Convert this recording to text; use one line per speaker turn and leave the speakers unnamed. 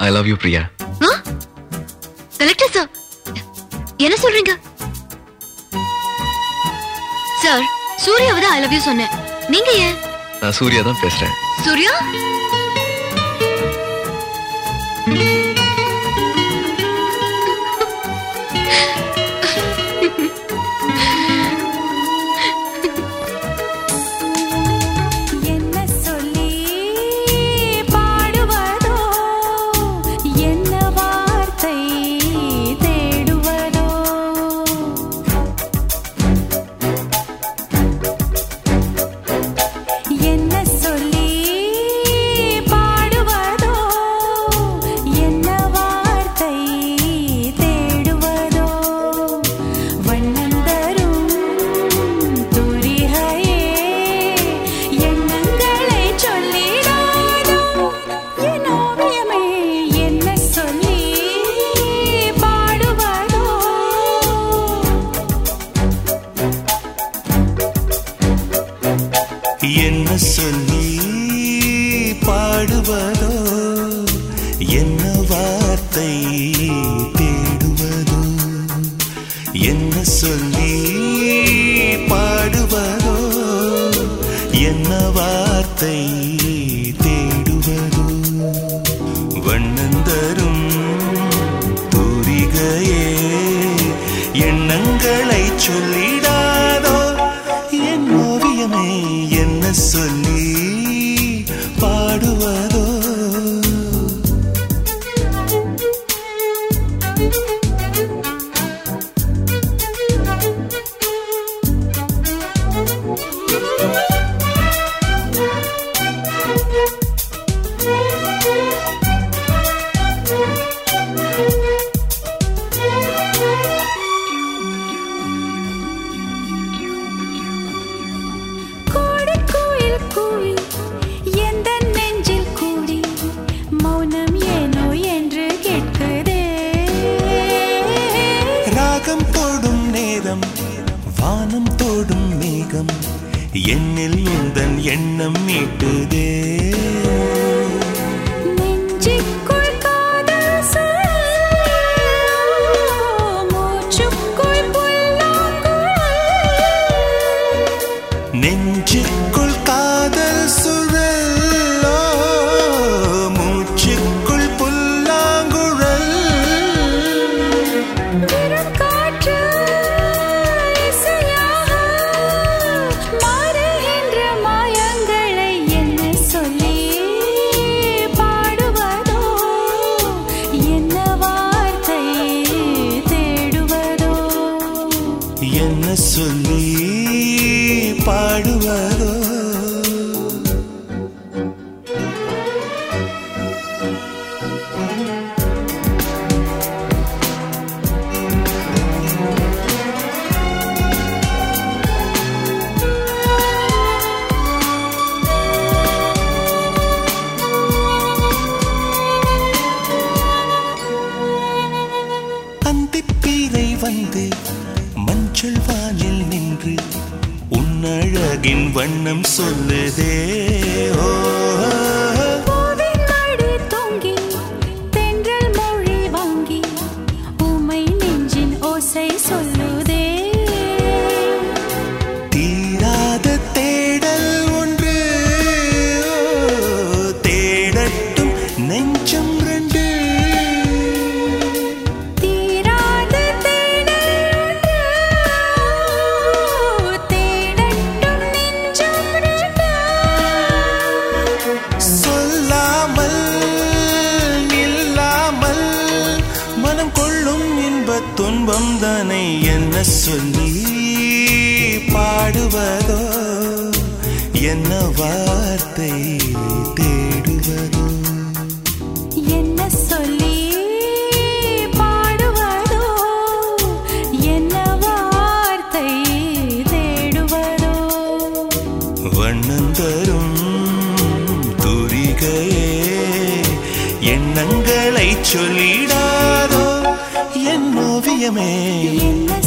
I love you Priya.
Collector sir என்ன சொல்றீங்க sir? சூர்யாவை தான் ஐ லவ் யூ சொன்னேன். நீங்க ஏன்?
நான் சூர்யா தான் பேசுறேன்.
சூர்யா
என்ன சொல்லி பாடுவதோ, என்ன வார்த்தை தேடுவதோ, என்ன சொல்லி பாடுவதோ, என்ன வார்த்தை தேடுவதோ, வண்ணந்தரும் தூரிகையே எண்ணங்களை சொல்லிடாதோ, என் ஓவியமே என்ன சொல்லி பாடுவதோ. வானம் தோடும் மேகம் என்னில் உந்தன் எண்ணம் மீட்டுதே. நெஞ்சுக்குள் காதல் மூச்சுக்குள் நெஞ்சுக்குள் காதல் சுழல் மூச்சுக்குள் புல்லாங்குழல் என்ன சொல்லி பாடுவதோ. அந்திப்பீரை வந்து மஞ்சள் வானில் நின்று உன்னழகின் வண்ணம் சொல்லுதே. ஓ தொங்கி தென்றல் மொழி வாங்கி உமை நெஞ்சின் ஓசை சொல்லுதே. தீராத தேடல் ஒன்று தேடட்டும் நெஞ்சம் ரெண்டு. துன்பம் தானே என்ன சொல்லி பாடுவதோ, என்ன வார்த்தை தேடுவதோ, என்ன சொல்லி பாடுவதோ, என்ன வார்த்தை தேடுவதோ, வண்ணந்தரும் தூரிகையே எண்ணங்களை சொல்லிடாதோ, என் ஓவியமே.